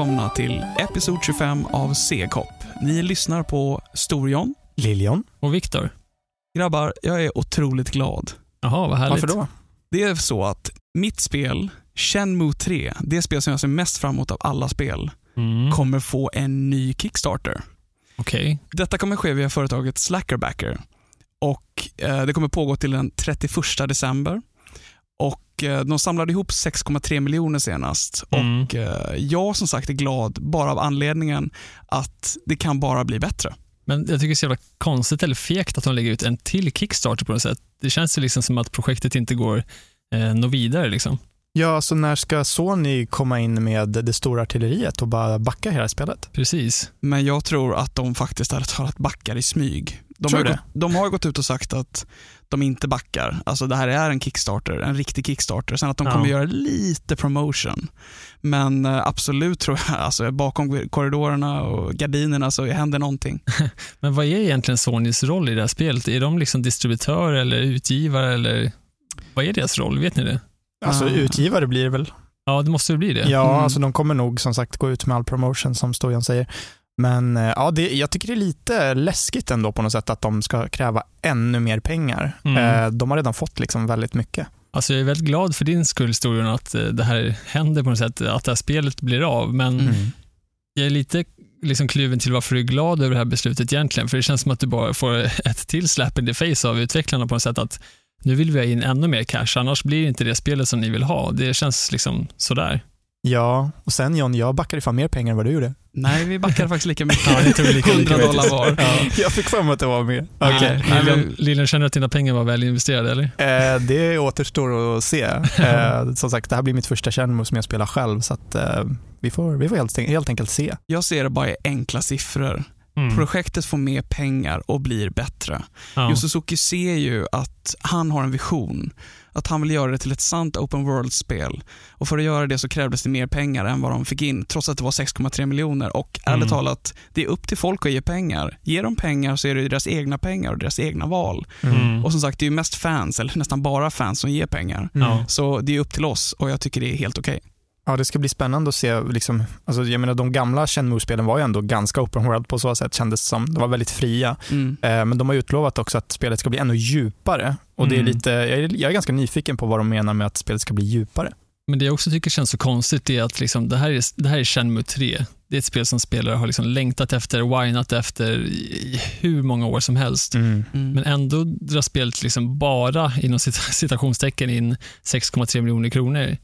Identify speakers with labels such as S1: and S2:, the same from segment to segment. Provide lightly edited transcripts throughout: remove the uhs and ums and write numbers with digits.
S1: välkomna till episod 25 av C-Kopp. Ni lyssnar på Storjon,
S2: Liljon
S3: och Viktor.
S1: Grabbar, jag är otroligt glad.
S3: Jaha, vad härligt.
S2: Varför då?
S1: Det är så att mitt spel, Shenmue 3, det spel som jag ser mest fram emot av alla spel, kommer få en ny Kickstarter.
S3: Okej.
S1: Detta kommer ske via företaget Slackerbacker. Och det kommer pågå till den 31 december. Och de samlade ihop 6,3 miljoner senast. Och jag som sagt är glad bara av anledningen att det kan bara bli bättre.
S3: Men jag tycker det är så jävla konstigt eller fegt att de lägger ut en till Kickstarter på något sätt. Det känns ju liksom som att projektet inte går nå vidare liksom.
S2: Ja, så när ska Sony komma in med det stora artilleriet och bara backa hela spelet?
S3: Precis.
S1: Men jag tror att de faktiskt hade talat backar i smyg. De har gått ut och sagt att de inte backar. Alltså det här är en Kickstarter, en riktig Kickstarter. Sen att de kommer göra lite promotion. Men absolut tror jag, alltså bakom korridorerna och gardinerna så händer någonting.
S3: Men vad är egentligen Sonys roll i det här spelet? Är de liksom distributör eller utgivare eller vad är deras roll? Vet ni det?
S2: Alltså utgivare blir det väl?
S3: Ja, det måste ju bli det.
S2: Ja, alltså de kommer nog som sagt gå ut med all promotion som Stojan säger. Men ja, jag tycker det är lite läskigt ändå på något sätt att de ska kräva ännu mer pengar. De har redan fått liksom väldigt mycket.
S3: Alltså jag är väldigt glad för din skull, Storyn, att det här händer på något sätt, att det här spelet blir av. Men jag är lite liksom kluven till varför du är glad över det här beslutet egentligen. För det känns som att du bara får ett till slap in the face av utvecklarna på något sätt att nu vill vi ha in ännu mer cash, annars blir det inte det spelet som ni vill ha. Det känns liksom sådär.
S2: Ja, och sen John, jag backade fan mer pengar än vad du gjorde.
S1: Nej, vi backade faktiskt lika mycket.
S3: Ja, jag tror
S1: $100 var.
S2: Ja. Jag fick för mig att det var mer.
S3: Okej. Lillen, känner att dina pengar var väl investerade, eller?
S2: Det återstår att se. Som sagt, det här blir mitt första Shenmue som jag spelar själv, så att vi får helt enkelt se.
S1: Jag ser det bara i enkla siffror. Projektet får mer pengar och blir bättre. Yu Suzuki ser ju att han har en vision, att han vill göra det till ett sant open world-spel, och för att göra det så krävdes det mer pengar än vad de fick in, trots att det var 6,3 miljoner. Och ärligt talat, det är upp till folk att ge pengar. Ger de pengar så är det deras egna pengar och deras egna val. Och som sagt, det är ju mest fans, eller nästan bara fans, som ger pengar. Så det är upp till oss, och jag tycker det är helt okej.
S2: Ja, det ska bli spännande att se liksom, alltså jag menar, de gamla Shenmue-spelen var ju ändå ganska open world på så sätt, kändes som. De var väldigt fria. Men de har utlovat också att spelet ska bli ännu djupare. Och det är lite, jag är ganska nyfiken på vad de menar med att spelet ska bli djupare. Men
S3: det jag också tycker känns så konstigt är att liksom, det här är Shenmue 3. Det är ett spel som spelare har liksom längtat efter, whinat efter i hur många år som helst. Men ändå drar spelet liksom bara inom citationstecken in 6,3 miljoner kronor.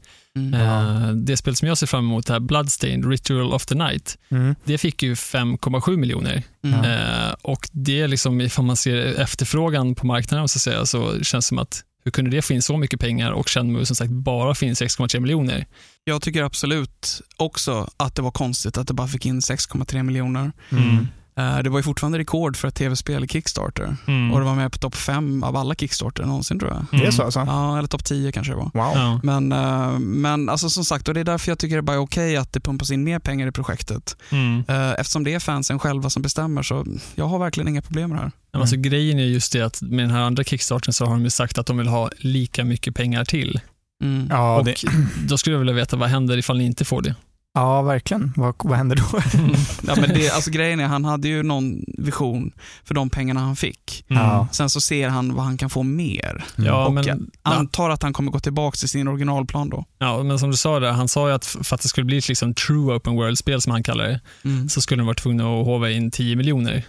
S3: Det spel som jag ser fram emot, det här Bloodstained Ritual of the Night, det fick ju 5,7 miljoner. Och det är liksom, ifall man ser efterfrågan på marknaden så känns det som att hur kunde det finnas så mycket pengar och Shenmue som sagt bara finns 6,3 miljoner? Jag
S1: tycker absolut också att det var konstigt att det bara fick in 6,3 miljoner. Det var ju fortfarande rekord för ett tv-spel i Kickstarter. Och det var med på topp 5 av alla Kickstarter någonsin, tror jag.
S2: Det är så alltså?
S1: Ja, eller topp 10 kanske det var.
S2: Wow.
S1: Men alltså, som sagt, och det är därför jag tycker det är bara okej att det pumpas in mer pengar i projektet. Eftersom det är fansen själva som bestämmer, så jag har verkligen inga problem med det här.
S3: Alltså, grejen är just det att med den här andra Kickstarten så har de ju sagt att de vill ha lika mycket pengar till.
S2: Ja,
S3: och då skulle jag vilja veta vad händer ifall ni inte får det.
S2: Ja, verkligen. Vad händer då?
S1: Ja, men alltså, grejen är, han hade ju någon vision för de pengarna han fick. Sen så ser han vad han kan få mer. Och jag antar att han kommer gå tillbaka till sin originalplan då. Ja,
S3: men som du sa där, han sa ju att för att det skulle bli ett liksom true open world-spel som han kallar det, så skulle de vara tvungna att håva in 10 miljoner.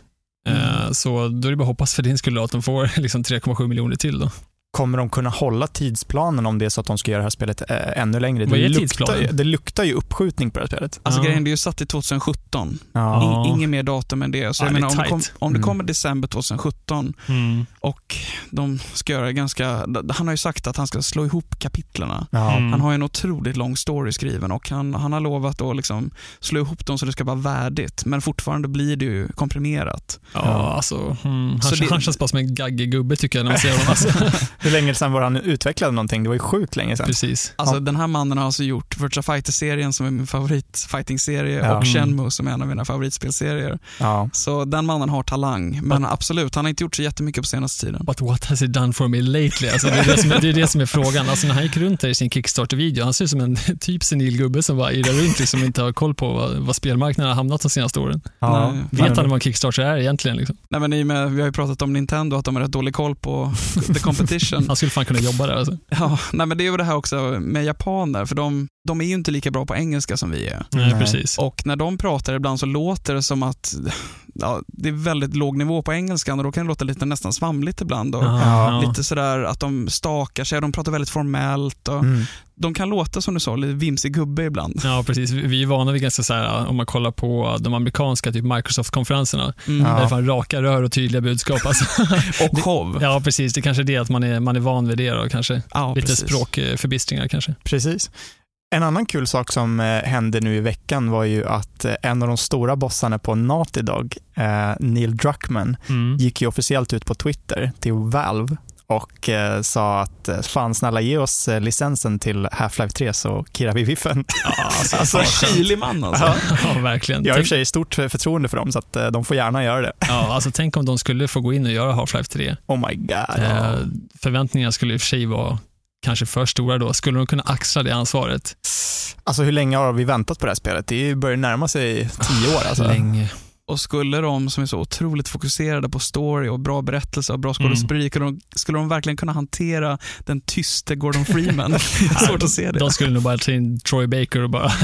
S3: Så då är det bara hoppas för din skull att de får liksom 3,7 miljoner till då.
S2: Kommer de kunna hålla tidsplanen om det är så att de ska göra det här spelet ännu längre?
S3: Vad är tidsplanen?
S2: Det luktar ju uppskjutning på det här spelet.
S1: Alltså grejen, det är ju satt i 2017. Ingen mer datum än det. Så jag menar, om det kommer december 2017 och de ska göra han har ju sagt att han ska slå ihop kapitlerna. Han har ju en otroligt lång story skriven, och han har lovat att liksom slå ihop dem så det ska vara värdigt. Men fortfarande blir det ju komprimerat.
S3: Han känns bara som en gaggig gubbe, tycker jag, när man ser honom. Alltså.
S2: Hur länge sedan var han utvecklade någonting? Det var ju sjukt länge sedan.
S3: Precis.
S1: Alltså den här mannen har alltså gjort Virtua Fighter-serien som är min favoritfighting-serie och Shenmue som är en av mina favoritspelserier. Så den mannen har talang, men absolut, han har inte gjort så jättemycket på senaste tiden.
S3: But what has he done for me lately? Alltså, det är det som är frågan. Alltså, när han gick runt där i sin Kickstarter-video, han ser ut som en typ senil gubbe som bara irrar runt liksom, inte har koll på vad spelmarknaden har hamnat de senaste åren. Vet han vad Kickstarter är egentligen? Liksom?
S1: Nej, men vi har ju pratat om Nintendo, att de har rätt dålig koll på the competition.
S3: Han skulle fan kunna jobba där. Alltså.
S1: Ja, nej, men det är ju det här också med japaner, för de är ju inte lika bra på engelska som vi är.
S3: Nej, precis.
S1: Och när de pratar ibland så låter det som att det är väldigt låg nivå på engelskan och då kan det låta lite nästan svamligt ibland och lite sådär att de stakar sig och de pratar väldigt formellt och de kan låta som du sa, lite vimsig gubbe ibland.
S3: Ja, precis. Vi är vana vid ganska så här, om man kollar på de amerikanska typ Microsoft-konferenserna. Där är fan raka rör och tydliga budskap. Alltså.
S1: Och show.
S3: Ja, precis. Det kanske är det att man är van vid det och kanske lite språkförbistringar kanske.
S2: Precis. En annan kul sak som hände nu i veckan var ju att en av de stora bossarna på Naughty Dog, Neil Druckmann, gick ju officiellt ut på Twitter till Valve och sa att fan snälla ge oss licensen till Half-Life 3 så kirrar vi viffen.
S1: Alltså kylig man alltså.
S3: Ja, verkligen.
S2: Jag har i och för sig stort förtroende för dem så att de får gärna göra det.
S3: Ja, alltså tänk om de skulle få gå in och göra Half-Life 3.
S2: Oh my god.
S3: Förväntningarna skulle i och för sig vara kanske för stora då. Skulle de kunna axla det ansvaret?
S2: Alltså hur länge har vi väntat på det här spelet? Det börjar närma sig 10 år. Alltså.
S3: Länge.
S1: Och skulle de som är så otroligt fokuserade på story och bra berättelse och bra skådespeleri, skulle de verkligen kunna hantera den tyste Gordon Freeman? Svårt att se det.
S3: De skulle nog bara ta in Troy Baker och bara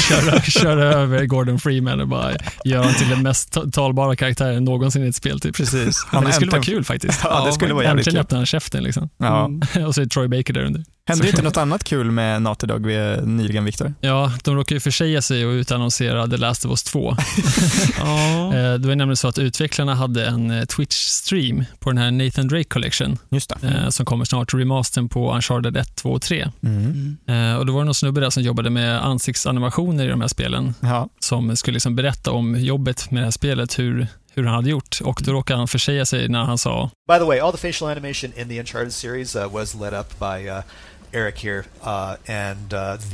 S3: köra över Gordon Freeman och bara göra honom till den mest talbara karaktären någonsin i ett spel. Typ.
S2: Precis.
S3: Det skulle vara kul faktiskt.
S2: Ja, det skulle vara jävligt kul.
S3: Äntligen öppnar han käften liksom. Och så är Troy Baker där under.
S2: Hände inte något annat kul med Naughty Dog nyligen, Victor?
S3: Ja, de råkar ju försäga sig och utannonsera The Last of Us 2. Det var nämligen så att utvecklarna hade en Twitch-stream på den här Nathan Drake Collection.
S2: Just det.
S3: Som kommer snart, remastern på Uncharted 1, 2 och 3. Och då var det någon snubbe där som jobbade med ansiktsanimationer i de här spelen. Som skulle liksom berätta om jobbet med det här spelet, hur han hade gjort. Och då råkade han försäga sig när han sa:
S4: By the way, all the facial animation in the Uncharted series was led up by Eric here, and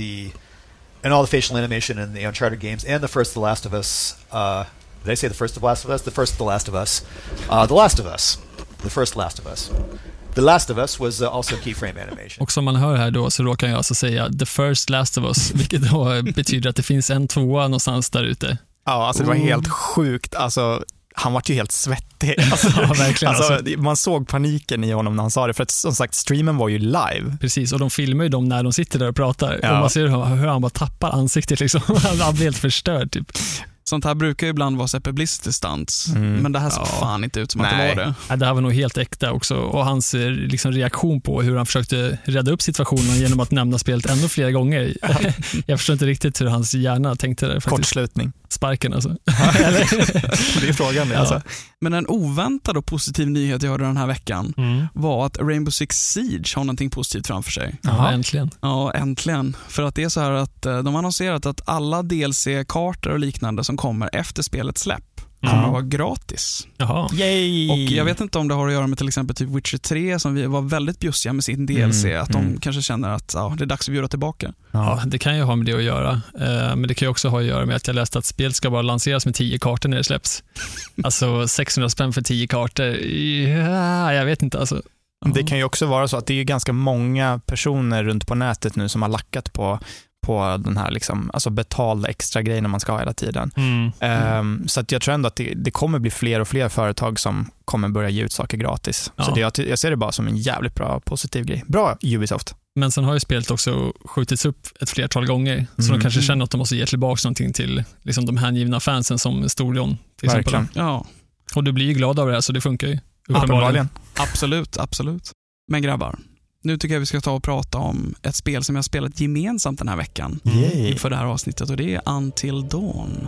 S4: all the facial animation in the Uncharted games and the first The Last of Us. Did I say the first of Last of Us? The first The Last of Us. The Last of Us. The first Last of Us. The Last of Us was also keyframe animation.
S3: Och som man hör här då så råkar jag alltså säga The first Last of Us, vilket då betyder att det finns en tvåa någonstans där ute.
S2: Ja, alltså det var helt sjukt. Alltså han var ju helt svettig. Alltså,
S3: verkligen.
S2: Alltså, man såg paniken i honom när han sa det. För att som sagt, streamen var ju live.
S3: Precis, och de filmar ju dem när de sitter där och pratar. Och man ser hur han bara tappar ansiktet. Liksom. Han blir helt förstörd typ.
S1: Sånt här brukar ju ibland vara så publicity stunts, men det här såg fan inte ut som att det var det.
S3: Ja, det här var nog helt äkta också, och hans liksom, reaktion på hur han försökte rädda upp situationen genom att nämna spelet ännu fler gånger. Jag förstår inte riktigt hur hans hjärna tänkte där.
S2: Kortslutning.
S3: Sparken alltså.
S2: Det är frågan. Ja. Alltså.
S1: Men en oväntad och positiv nyhet jag hörde den här veckan var att Rainbow Six Siege har någonting positivt framför sig.
S3: Ja, äntligen.
S1: Ja, äntligen. För att det är så här att de har annonserat att alla DLC-kartor och liknande som kommer efter spelets släpp kommer att vara gratis.
S3: Jaha.
S2: Yay.
S1: Och jag vet inte om det har att göra med till exempel typ Witcher 3 som vi var väldigt bjussiga med sin DLC, att de kanske känner att det är dags att bjuda tillbaka.
S3: Ja, det kan ju ha med det att göra. Men det kan ju också ha att göra med att jag läste att spel ska bara lanseras med 10 kartor när det släpps. Alltså 600 spänn för 10 kartor. Ja, jag vet inte alltså.
S2: Det kan ju också vara så att det är ganska många personer runt på nätet nu som har lackat på den här liksom, alltså betalda extra grejerna man ska ha hela tiden. Så att jag tror ändå att det kommer bli fler och fler företag som kommer börja ge ut saker gratis. Ja. Så jag ser det bara som en jävligt bra, positiv grej. Bra Ubisoft.
S3: Men sen har ju spelet också skjutits upp ett flertal gånger, så de kanske känner att de måste ge tillbaka någonting till liksom, de hängivna fansen som Storjon till exempel.
S1: Ja.
S3: Och du blir ju glad av det här, så det funkar ju.
S2: Uppenbarligen.
S1: Absolut. Men grabbar, nu tycker jag vi ska ta och prata om ett spel som jag har spelat gemensamt den här veckan för det här avsnittet, och det är Until Dawn.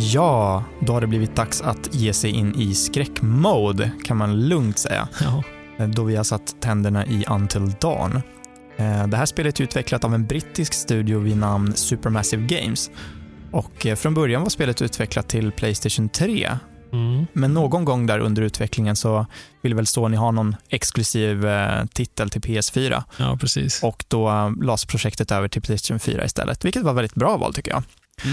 S2: Ja, då har det blivit dags att ge sig in i skräckmode, kan man lugnt säga.
S3: Ja.
S2: Då vi har satt tänderna i Until Dawn. Det här spelet är utvecklat av en brittisk studio vid namn Supermassive Games. Och från början var spelet utvecklat till PlayStation 3. Men någon gång där under utvecklingen så ville väl Sony ha någon exklusiv titel till PS4.
S3: Ja, precis.
S2: Och då lades projektet över till PlayStation 4 istället, vilket var väldigt bra val tycker jag.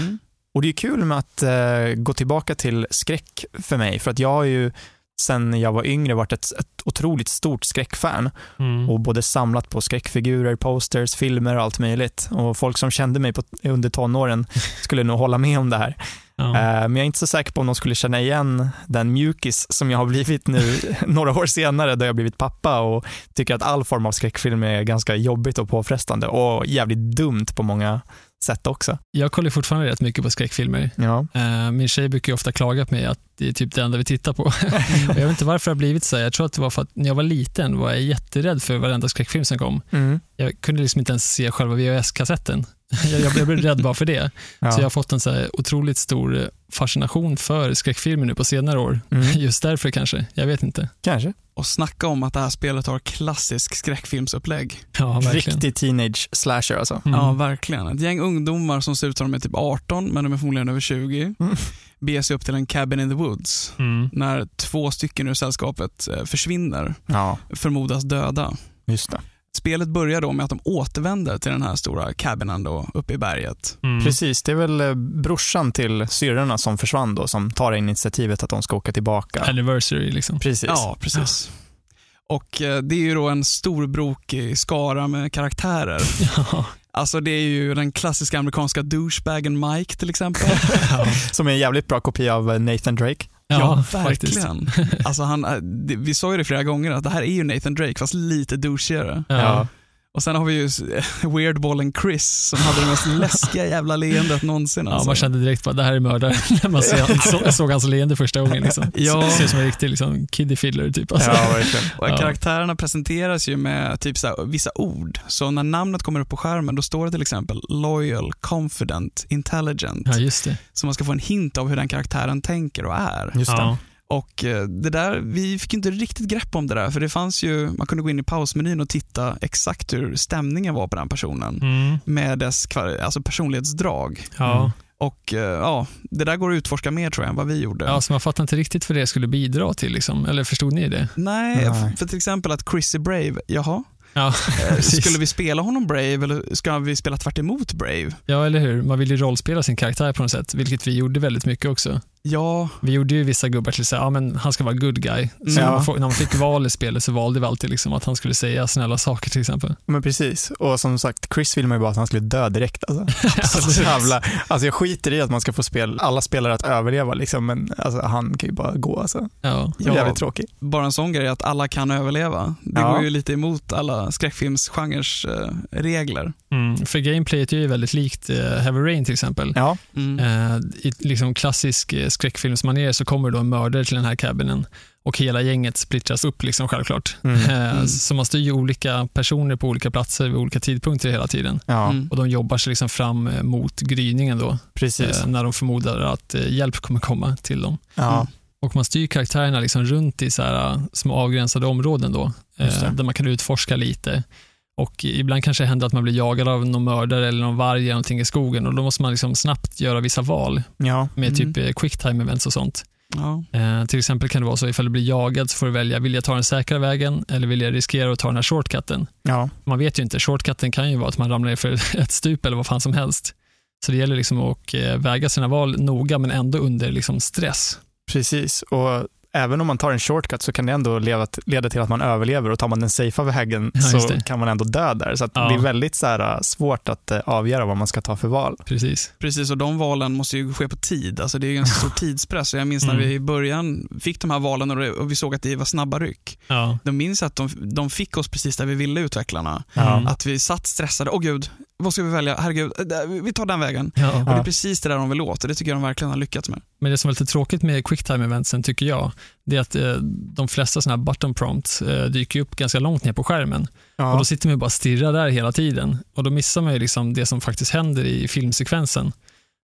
S2: Och det är kul med att gå tillbaka till skräck för mig, för att jag har ju sen jag var yngre varit ett otroligt stort skräckfan och både samlat på skräckfigurer, posters, filmer och allt möjligt. Och folk som kände mig under tonåren skulle nog hålla med om det här. Ja. Men jag är inte så säker på om de skulle känna igen den mjukis som jag har blivit nu några år senare då jag blivit pappa och tycker att all form av skräckfilm är ganska jobbigt och påfrestande och jävligt dumt på många sätt också.
S3: Jag kollar fortfarande rätt mycket på skräckfilmer.
S2: Ja.
S3: Min tjej brukar ju ofta klaga på mig att det är typ det enda vi tittar på. Jag vet inte varför det har blivit så. Jag tror att det var för att när jag var liten var jag jätterädd för varenda skräckfilm som kom. Jag kunde liksom inte ens se själva VHS-kassetten. Jag blev rädd bara för det. Ja. Så jag har fått en så här otroligt stor fascination för skräckfilmer nu på senare år. Just därför kanske. Jag vet inte.
S2: Kanske.
S1: Och snacka om att det här spelet har klassisk skräckfilmsupplägg.
S3: Ja, verkligen.
S2: Riktig teenage slasher alltså.
S1: Ja, verkligen. Ett gäng ungdomar som ser ut som de är typ 18, men de är förmodligen över 20. Beger sig upp till en cabin in the woods. När 2 stycken ur sällskapet försvinner. Ja. Förmodas döda.
S2: Just det.
S1: Spelet börjar då med att de återvänder till den här stora cabinen då uppe i berget.
S2: Precis, det är väl brorsan till syrrorna som försvann då som tar initiativet att de ska åka tillbaka.
S3: Anniversary liksom.
S2: Precis.
S1: Ja, precis. Och det är ju då en stor brokig skara med karaktärer. Ja. Alltså det är ju den klassiska amerikanska douchebagen Mike till exempel.
S2: Som är en jävligt bra kopia av Nathan Drake.
S1: Ja, verkligen. Alltså vi sa ju det flera gånger att det här är ju Nathan Drake fast lite douchigare. Ja. Och sen har vi ju Weirdballen Chris som hade det mest läskiga jävla leendet någonsin. Alltså.
S3: Ja, man kände direkt att det här är mördare när man såg hans leende första gången. Liksom. Ja. Det ser som en riktig liksom, kiddie fiddler typ. Alltså.
S2: Ja, verkligen.
S1: Och karaktärerna presenteras ju med typ så här, vissa ord. Så när namnet kommer upp på skärmen då står det till exempel loyal, confident, intelligent.
S3: Ja, just det.
S1: Så man ska få en hint av hur den karaktären tänker och är.
S2: Just det. Ja.
S1: Och det där, vi fick inte riktigt grepp om det där, för det fanns ju, man kunde gå in i pausmenyn och titta exakt hur stämningen var på den personen med dess personlighetsdrag. Ja. Och det där går att utforska mer tror jag än vad vi gjorde.
S3: Ja, så man fattar inte riktigt vad det skulle bidra till liksom, eller förstod ni det?
S1: Nej, för till exempel att Chris är brave, jaha.
S3: Ja,
S1: skulle vi spela honom brave eller ska vi spela tvärt emot brave?
S3: Ja, eller hur? Man vill ju rollspela sin karaktär på något sätt, vilket vi gjorde väldigt mycket också.
S1: Ja. Vi
S3: gjorde ju vissa gubbar till att säga, men han ska vara good guy. Så när man fick val i spelet så valde vi alltid liksom att han skulle säga snälla saker till exempel.
S2: Men precis, och som sagt, Chris vill man ju bara att han skulle dö direkt. Alltså jag skiter i att man ska få alla spelare att överleva liksom, men alltså, han kan ju bara gå alltså. Ja. Det är jävligt tråkigt.
S1: Bara en sån grej att alla kan överleva. Det går ju lite emot alla skräckfilmsgenres regler.
S3: För gameplayet är ju väldigt likt Heavy Rain till exempel. Ja. I liksom klassisk skräckfilmsmanér så kommer då en mördare till den här cabinen och hela gänget splittras upp liksom självklart. Så man styr ju olika personer på olika platser vid olika tidpunkter hela tiden. Ja. Och de jobbar sig liksom fram mot gryningen då. Precis. När de förmodar att hjälp kommer komma till dem. Ja. Och man styr karaktärerna liksom runt i så här små avgränsade områden då. Där man kan utforska lite. Och ibland kanske det händer att man blir jagad av någon mördare eller någon varg eller någonting i skogen och då måste man liksom snabbt göra vissa val med typ quick time events och sånt. Ja. Till exempel kan det vara så ifall du blir jagad så får du välja, vill jag ta den säkra vägen eller vill jag riskera att ta den här shortcutten? Ja. Man vet ju inte, shortcutten kan ju vara att man ramlar ner för ett stup eller vad fan som helst. Så det gäller liksom att väga sina val noga men ändå under liksom stress.
S2: Precis, och även om man tar en shortcut så kan det ändå leda till att man överlever och tar man den safea vägen så kan man ändå dö där. Så att det är väldigt så här, svårt att avgöra vad man ska ta för val.
S1: Precis, och de valen måste ju ske på tid. Alltså det är ju en stor tidspress. Och jag minns när vi i början fick de här valen och vi såg att det var snabba ryck. Ja. De minns att de fick oss precis där vi ville, utvecklarna. Att vi satt stressade. Åh gud, vad ska vi välja? Herregud, vi tar den vägen. Ja. Och det är precis det där de vill åt och det tycker jag de verkligen har lyckats med.
S3: Men det som är lite tråkigt med quicktime eventsen tycker jag, det är att de flesta såna här button prompts dyker upp ganska långt ner på skärmen. Ja. Och då sitter man ju bara och stirrar där hela tiden. Och då missar man ju liksom det som faktiskt händer i filmsekvensen.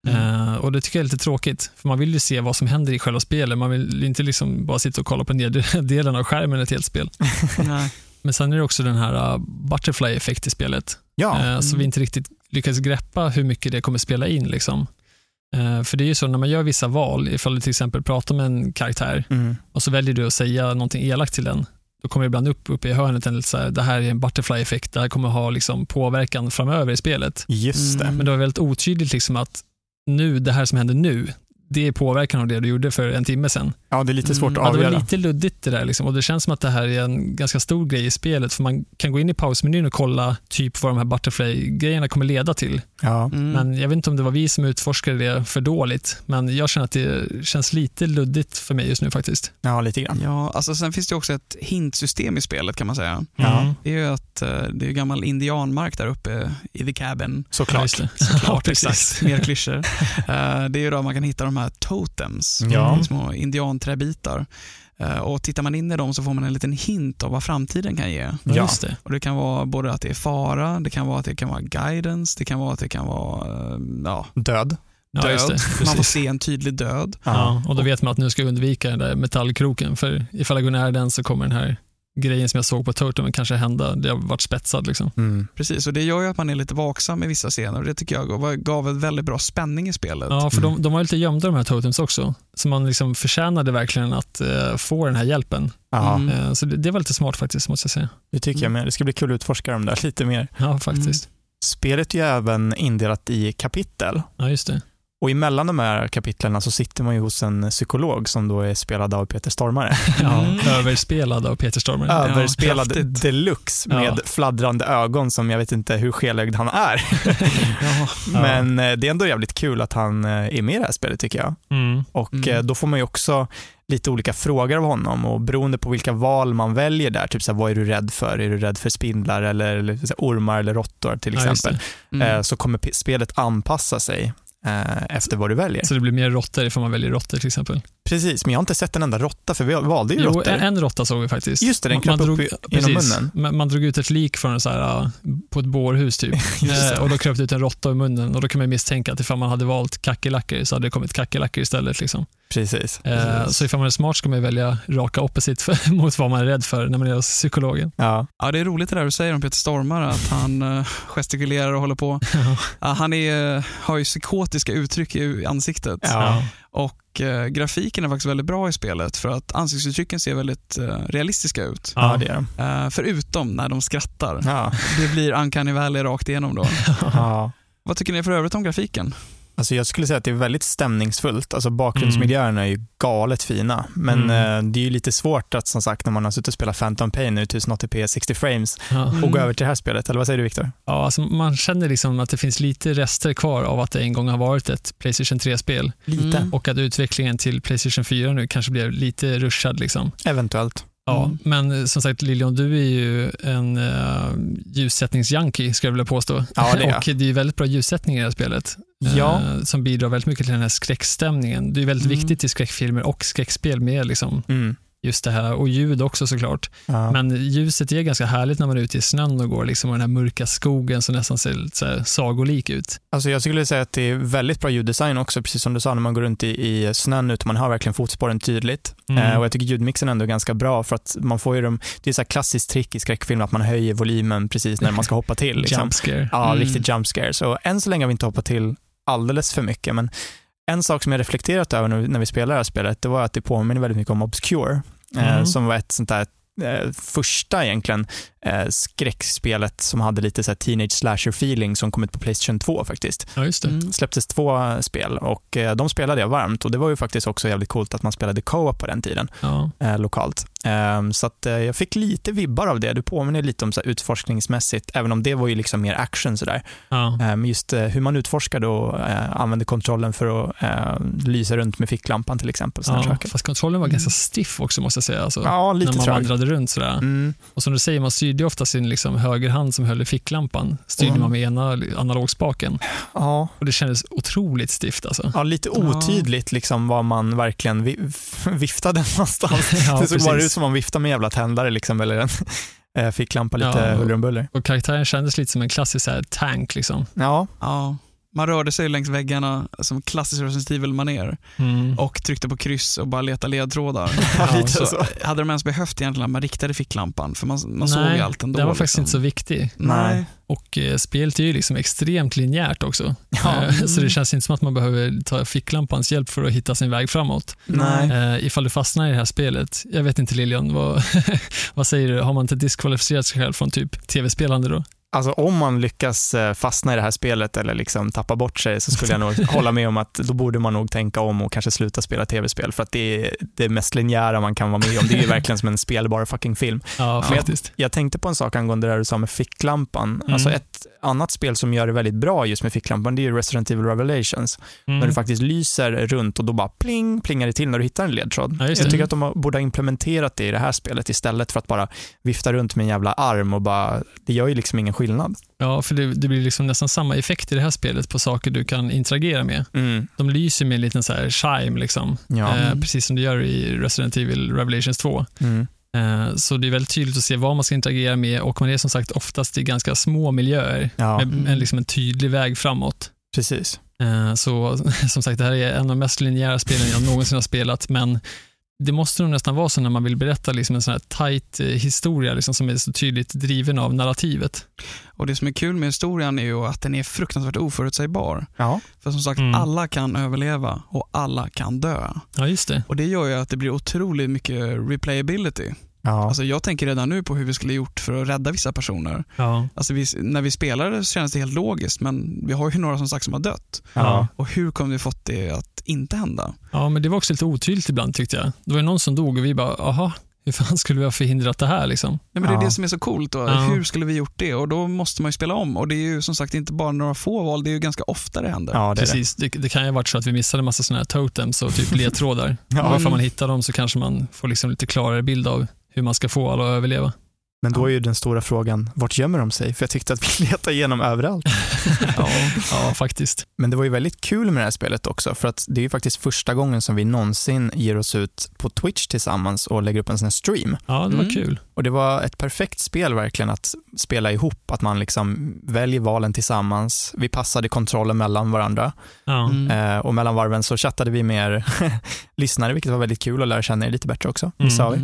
S3: Och det tycker jag är lite tråkigt, för man vill ju se vad som händer i själva spelet. Man vill inte liksom bara sitta och kolla på nedre delen av skärmen i ett helt spel. Men sen är det också den här butterfly-effekt i spelet. Så vi inte riktigt lyckas greppa hur mycket det kommer spela in liksom. För det är ju så när man gör vissa val, ifall du till exempel pratar med en karaktär och så väljer du att säga någonting elakt till den, då kommer det ibland upp i hörnet en så här, det här är en butterfly-effekt, det här kommer ha liksom påverkan framöver i spelet.
S2: Just det.
S3: Men det var väldigt otydligt liksom att det här som händer nu, det är påverkan av det du gjorde för en timme sedan.
S2: Ja, det är lite svårt att avgöra.
S3: Det var lite luddigt det där liksom. Och det känns som att det här är en ganska stor grej i spelet, för man kan gå in i pausmenyn och kolla typ vad de här butterfly-grejerna kommer leda till. Men jag vet inte om det var vi som utforskade det för dåligt, men jag känner att det känns lite luddigt för mig just nu faktiskt.
S2: Ja, lite grann.
S1: Ja, alltså sen finns det också ett hintsystem i spelet kan man säga. Det är ju att det är gammal indianmark där uppe i The Cabin.
S2: Såklart.
S1: Såklart, exakt. Mer klyschor. Det är ju då man kan hitta de här totems, små indianträbitar. Och tittar man in i dem så får man en liten hint av vad framtiden kan ge.
S3: Just det.
S1: Och det kan vara både att det är fara, det kan vara att det kan vara guidance, det kan vara att det kan vara
S2: död.
S3: Ja, just det.
S1: Man får se en tydlig död.
S3: Ja, och då vet man att nu ska undvika den där metallkroken, för ifall jag går nära den så kommer den här grejen som jag såg på Totemen kanske hända. Det har varit spetsad liksom.
S1: Precis, och det gör ju att man är lite vaksam i vissa scener, och det tycker jag gav ett väldigt bra spänning i spelet.
S3: Ja, för de var lite gömda de här totems också, så man liksom förtjänade verkligen att få den här hjälpen. Så det var lite smart faktiskt, måste jag säga.
S2: Det tycker jag med. Det ska bli kul att utforska dem där lite mer.
S3: Ja, faktiskt.
S2: Spelet är ju även indelat i kapitel.
S3: Ja, just det.
S2: Och emellan de här kapitlerna så sitter man ju hos en psykolog som då är spelad av Peter Stormare.
S3: Överspelad av Peter Stormare.
S2: Överspelad deluxe med fladdrande ögon som jag vet inte hur skelögd han är. Men det är ändå jävligt kul att han är med i det här spelet tycker jag. Och då får man ju också lite olika frågor av honom, och beroende på vilka val man väljer där, typ så här, vad är du rädd för? Är du rädd för spindlar eller så här, ormar eller råttor till exempel? Så kommer spelet anpassa sig efter vad du väljer.
S3: Så det blir mer råttor ifall man väljer råttor till exempel.
S2: Precis, men jag har inte sett en enda råtta, för vi valde ju råttor.
S3: En råtta såg vi faktiskt.
S2: Just det, den kröp upp genom munnen.
S3: Man drog ut ett lik från så här, på ett bårhus typ. Och då kröp det ut en råtta i munnen, och då kan man misstänka att ifall man hade valt kackerlackor så hade det kommit kackerlackor istället liksom.
S2: Precis.
S3: Så ifall man är smart ska man välja raka opposite mot vad man är rädd för när man är psykologen.
S1: Ja, det är roligt det där du säger om Peter Stormare, att han gestikulerar och håller på. Han har ju psykotiska uttryck i ansiktet. Och grafiken är faktiskt väldigt bra i spelet, för att ansiktsuttrycken ser väldigt realistiska ut.
S2: Ja, det är de.
S1: Förutom när de skrattar. Det blir Uncanny Valley rakt igenom då. Vad tycker ni för övrigt om grafiken?
S2: Alltså jag skulle säga att det är väldigt stämningsfullt. Alltså bakgrundsmiljöerna är ju galet fina. Men det är ju lite svårt att, som sagt, när man har suttit och spelat Phantom Pain nu 1080p 60 frames och gå över till det här spelet. Eller vad säger du, Victor?
S3: Ja, alltså man känner liksom att det finns lite rester kvar av att det en gång har varit ett PlayStation 3-spel.
S2: Lite.
S3: Och att utvecklingen till PlayStation 4 nu kanske blir lite rushad liksom.
S2: Eventuellt.
S3: Ja, men som sagt Lilian, du är ju en ljussättningsjunkie skulle jag vilja påstå.
S2: Ja, det är.
S3: Och det är väldigt bra ljussättning i det här spelet. Som bidrar väldigt mycket till den här skräckstämningen. Det är väldigt viktigt i skräckfilmer och skräckspel med liksom. Just det här, och ljud också såklart. Men ljuset är ganska härligt när man är ute i snön och går liksom, och den här mörka skogen som nästan ser så här sagolik ut.
S2: Alltså jag skulle säga att det är väldigt bra ljuddesign också, precis som du sa, när man går runt i snön ute, man har verkligen fotspåren tydligt. Och jag tycker ljudmixen ändå är ganska bra, för att man får ju det är så här klassiskt trick i skräckfilm att man höjer volymen precis när man ska hoppa till. Liksom.
S3: Jumpscare.
S2: Ja, riktigt jumpscare. Så än så länge har vi inte hoppat till alldeles för mycket, men en sak som jag reflekterat över när vi spelar det här spelet, det var att det påminner väldigt mycket om Obscure, som var ett sånt där första egentligen skräckspelet som hade lite så här teenage slasher feeling, som kom ut på PlayStation 2 faktiskt.
S3: Ja, just det.
S2: Släpptes 2 spel och de spelade jag varmt, och det var ju faktiskt också jävligt coolt att man spelade co-op på den tiden lokalt. Så att jag fick lite vibbar av det. Du påminner lite om så här utforskningsmässigt, även om det var ju liksom mer action sådär. Men just hur man utforskade och använde kontrollen för att lysa runt med ficklampan till exempel.
S3: Fast kontrollen var ganska stiff också, måste jag säga. Alltså,
S2: lite
S3: när man
S2: trög.
S3: vandrade runt sådär. Och som du säger, man styrde ofta sin liksom högerhand som höll i ficklampan. Styrde man med ena analogspaken. Och det kändes otroligt stift alltså.
S2: Ja, lite otydligt liksom vad man verkligen viftade någonstans. Det såg bara ut som man viftade med jävla tändare liksom, eller en ficklampa lite huller om buller.
S3: Och karaktären kändes lite som en klassisk så här tank liksom.
S2: Ja.
S1: Man rörde sig längs väggarna som klassisk Resident Evil-manér och tryckte på kryss och bara letade ledtrådar. Så hade de ens behövt egentligen man riktade ficklampan, för man såg ju allt ändå.
S3: Det var faktiskt inte så viktig.
S1: Nej.
S3: Och spelet är ju liksom extremt linjärt också. Så det känns inte som att man behöver ta ficklampans hjälp för att hitta sin väg framåt.
S1: Nej.
S3: Ifall du fastnar i det här spelet. Jag vet inte, Lilian, vad säger du? Har man inte diskvalificerat sig själv från typ tv-spelande då?
S2: Alltså om man lyckas fastna i det här spelet eller liksom tappa bort sig, så skulle jag nog hålla med om att då borde man nog tänka om och kanske sluta spela tv-spel, för att det är det mest linjära man kan vara med om. Det är ju verkligen som en spelbar fucking film.
S3: Ja, faktiskt.
S2: Jag tänkte på en sak angående det du sa med ficklampan. Alltså ett annat spel som gör det väldigt bra just med ficklampan, det är ju Resident Evil Revelations. När du faktiskt lyser runt och då bara plingar det till när du hittar en ledtråd.
S3: Ja,
S2: jag tycker att de borde ha implementerat det i det här spelet istället för att bara vifta runt med en jävla arm och bara, det gör ju liksom ingen skillnad.
S3: Ja, för det blir liksom nästan samma effekt i det här spelet på saker du kan interagera med. De lyser med en liten så här chime liksom. Precis som det gör i Resident Evil Revelations 2. Så det är väldigt tydligt att se vad man ska interagera med, och man är som sagt oftast i ganska små miljöer med liksom en tydlig väg framåt.
S2: Precis.
S3: Så som sagt, det här är en av de mest linjära spelen jag någonsin har spelat, men det måste nog nästan vara så när man vill berätta liksom en sån här tight historia liksom, som är så tydligt driven av narrativet.
S1: Och det som är kul med historien är ju att den är fruktansvärt oförutsägbar.
S2: Ja.
S1: För som sagt, alla kan överleva och alla kan dö.
S3: Ja, just det.
S1: Och det gör ju att det blir otroligt mycket replayability. Ja. Alltså jag tänker redan nu på hur vi skulle gjort för att rädda vissa personer. Ja. Alltså när vi spelade så känns det helt logiskt, men vi har ju några som sagt som har dött. Ja. Och hur kommer vi fått det att inte hända?
S3: Ja, men det var också lite otydligt ibland, tyckte jag. Det var någon som dog och vi bara, aha, hur fan skulle vi ha förhindrat det här liksom?
S1: Ja, men det är det som är så coolt då. Hur skulle vi gjort det? Och då måste man ju spela om. Och det är ju som sagt inte bara några få val, det är ju ganska ofta det händer.
S3: Ja, precis. Det kan ju ha varit så att vi missade en massa sådana här totems och typ ledtrådar. Och ifall man hittar dem så kanske man får liksom lite klarare bild av hur man ska få alla att överleva.
S2: Men då är ju den stora frågan, vart gömmer de sig? För jag tyckte att vi letade igenom överallt.
S3: ja, faktiskt.
S2: Men det var ju väldigt kul med det här spelet också, för att det är ju faktiskt första gången som vi någonsin ger oss ut på Twitch tillsammans och lägger upp en sån här stream.
S3: Ja, det var kul.
S2: Och det var ett perfekt spel verkligen att spela ihop, att man liksom väljer valen tillsammans. Vi passade kontrollen mellan varandra. Och mellan varven så chattade vi med er lyssnare, vilket var väldigt kul att lära känna er lite bättre också. Sa vi.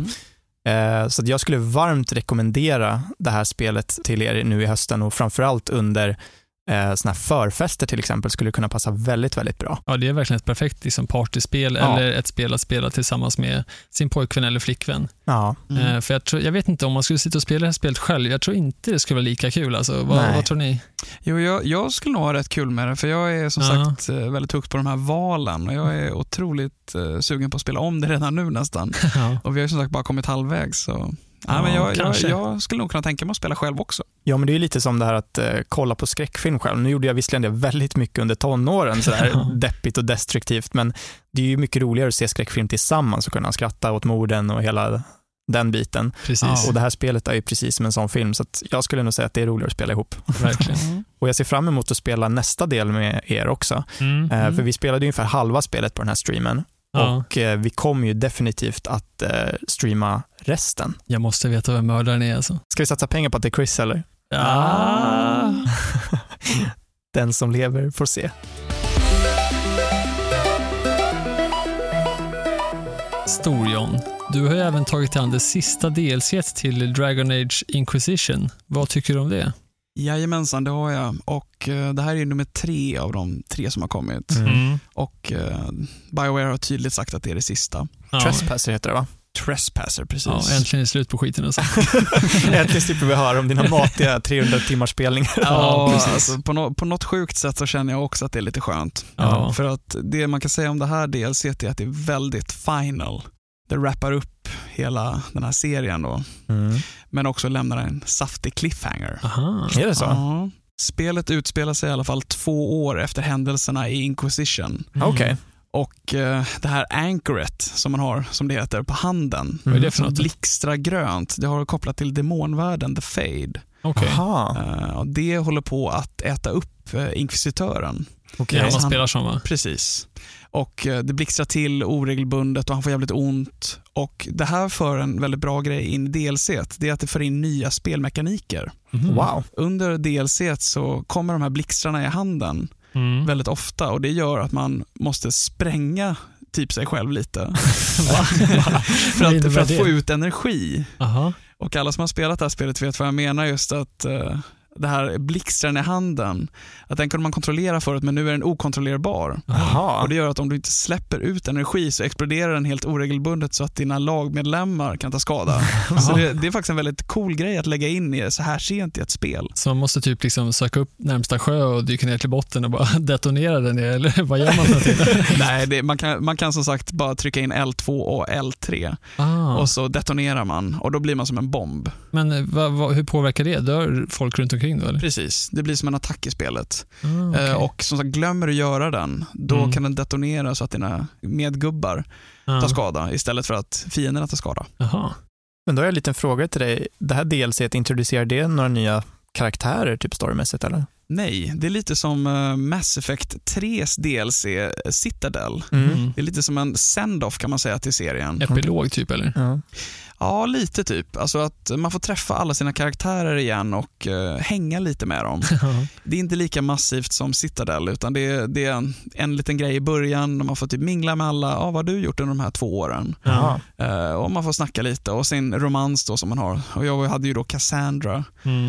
S2: Så att jag skulle varmt rekommendera det här spelet till er nu i hösten, och framförallt under såna här förfester till exempel skulle kunna passa väldigt, väldigt bra.
S3: Ja, det är verkligen ett perfekt liksom partyspel eller ett spel att spela tillsammans med sin pojkvän eller flickvän. Ja. För jag vet inte om man skulle sitta och spela det här spelet själv. Jag tror inte det skulle vara lika kul. Alltså. Vad tror ni?
S1: Jo, jag skulle nog ha rätt kul med det, för jag är som sagt väldigt högt på de här valen och jag är otroligt sugen på att spela om det redan nu nästan. Och vi har ju som sagt bara kommit halvvägs, så... Ja, men jag skulle nog kunna tänka mig att spela själv också.
S2: Ja, men det är lite som det här att kolla på skräckfilm själv. Nu gjorde jag visserligen det väldigt mycket under tonåren, sådär deppigt och destruktivt, men det är ju mycket roligare att se skräckfilm tillsammans och kunna skratta åt morden och hela den biten. Precis. Och det här spelet är ju precis som en sån film, så att jag skulle nog säga att det är roligare att spela ihop. Verkligen. Och jag ser fram emot att spela nästa del med er också. För vi spelade ungefär halva spelet på den här streamen. Och vi kommer ju definitivt att streama resten.
S3: Jag måste veta vem mördaren är alltså.
S2: Ska vi satsa pengar på att det är Chris eller?
S3: Ja.
S2: Den som lever får se.
S3: Storjon, du har ju även tagit an det sista DLC till Dragon Age Inquisition. Vad tycker du om det?
S1: Jajamensan, det har jag. Och det här är nummer 3 av de 3 som har kommit. Och BioWare har tydligt sagt att det är det sista.
S2: Trespasser heter det, va?
S1: Trespasser, precis.
S3: Ja, äntligen är det slut på skiten. Alltså.
S2: Äntligen slipper vi höra om dina matiga 300 timmars spelningar.
S1: Ja, alltså, på något sjukt sätt så känner jag också att det är lite skönt. Ja. För att det man kan säga om det här DLC är att det är väldigt final. Det wrappar upp hela den här serien då. Men också lämnar en saftig cliffhanger.
S2: Aha. Är det så?
S1: Ja. Spelet utspelar sig i alla fall 2 år efter händelserna i Inquisition.
S2: Okej.
S1: Och det här anchoret som man har, som det heter, på handen.
S3: Vad är det för något?
S1: Blixtra grönt. Det har kopplat till demonvärlden, The Fade.
S3: Okay.
S1: Och det håller på att äta upp inkvisitören.
S3: Okay. Ja, man spelar som, va?
S1: Precis. Och det blixtrar till oregelbundet och han får jävligt ont. Och det här för en väldigt bra grej in i DLC. Det är att det för in nya spelmekaniker.
S2: Wow.
S1: Under DLC så kommer de här blixtrarna i handen väldigt ofta, och det gör att man måste spränga typ sig själv lite för att få ut energi.
S3: Aha.
S1: Och alla som har spelat det här spelet vet vad jag menar, just att det här blixtren i handen, att den kunde man kontrollera förut, men nu är den okontrollerbar.
S2: Aha.
S1: Och det gör att om du inte släpper ut energi så exploderar den helt oregelbundet så att dina lagmedlemmar kan ta skada. Så det är faktiskt en väldigt cool grej att lägga in i så här sent i ett spel.
S3: Så man måste typ liksom söka upp närmsta sjö och dyka ner till botten och bara detonera den ner, eller vad gör man för till?
S1: Nej, man kan som sagt bara trycka in L2 och L3 och så detonerar man, och då blir man som en bomb.
S3: Men hur påverkar det? Dör folk runt omkring då, eller?
S1: Precis, det blir som en attack i spelet. Okay. Och som sagt, glömmer du göra den, då kan den detonera så att dina medgubbar tar skada istället för att fienderna tar skada.
S3: Aha.
S2: Men då har jag en liten fråga till dig. Det här DLC, introducerar det några nya karaktärer typ storymässigt, eller?
S1: Nej, det är lite som Mass Effect 3s DLC Citadel. Det är lite som en send-off kan man säga till serien.
S3: Epilog typ, eller?
S1: Ja, lite typ. Alltså att man får träffa alla sina karaktärer igen och hänga lite med dem. Det är inte lika massivt som Citadel, utan det är en liten grej i början och man får typ mingla med alla. Vad har du gjort under de här 2 åren? Och man får snacka lite, och sin romans då som man har. Och jag hade ju då Cassandra.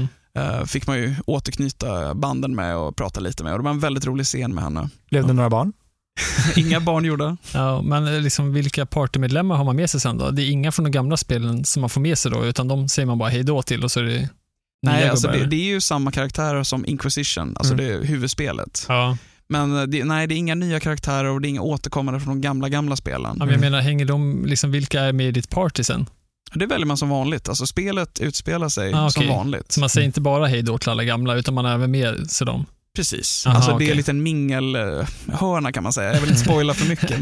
S1: Fick man ju återknyta banden med och prata lite med, och det var en väldigt rolig scen med henne.
S2: Blev det några barn?
S1: Inga barn gjorda.
S3: Ja, men liksom, vilka partymedlemmar har man med sig sen då? Det är inga från de gamla spelen som man får med sig då, utan de säger man bara hej då till, och så är det
S1: nej, alltså det är ju samma karaktärer som Inquisition, alltså det är huvudspelet.
S3: Ja.
S1: Men det är inga nya karaktärer och det är inga återkommande från de gamla spelen.
S3: Ja, men jag menar, hänger de liksom, vilka är med i ditt party sen?
S1: Det väljer man som vanligt. Alltså spelet utspelar sig som vanligt.
S3: Så man säger inte bara hej då till alla gamla, utan man är även med sig dem?
S1: Precis. Alltså det är en liten mingelhörna kan man säga. Jag vill inte spoila för mycket.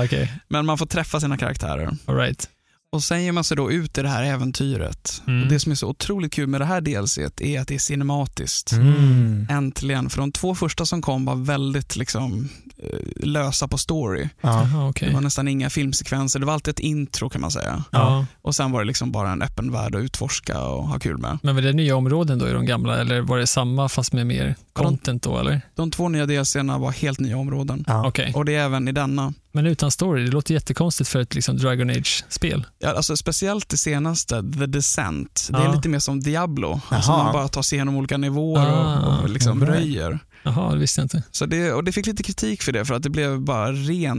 S1: Men man får träffa sina karaktärer.
S3: All right.
S1: Och sen ger man sig då ut i det här äventyret. Och det som är så otroligt kul med det här DLC:et är att det är cinematiskt. Äntligen. För de 2 första som kom var väldigt liksom lösa på story. Det var nästan inga filmsekvenser. Det var alltid ett intro kan man säga. Och sen var det liksom bara en öppen värld att utforska och ha kul med.
S3: Men var det nya områden då i de gamla, eller var det samma fast med mer content då, eller?
S1: De 2 nya DLC:erna var helt nya områden. Och det är även i denna.
S3: Men utan story, det låter jättekonstigt för ett liksom Dragon Age-spel.
S1: Ja, alltså speciellt det senaste, The Descent. Det är lite mer som Diablo. Alltså man bara tar sig igenom olika nivåer och liksom röjer.
S3: Jaha, det visste jag inte.
S1: Så det fick lite kritik för det, för att det blev bara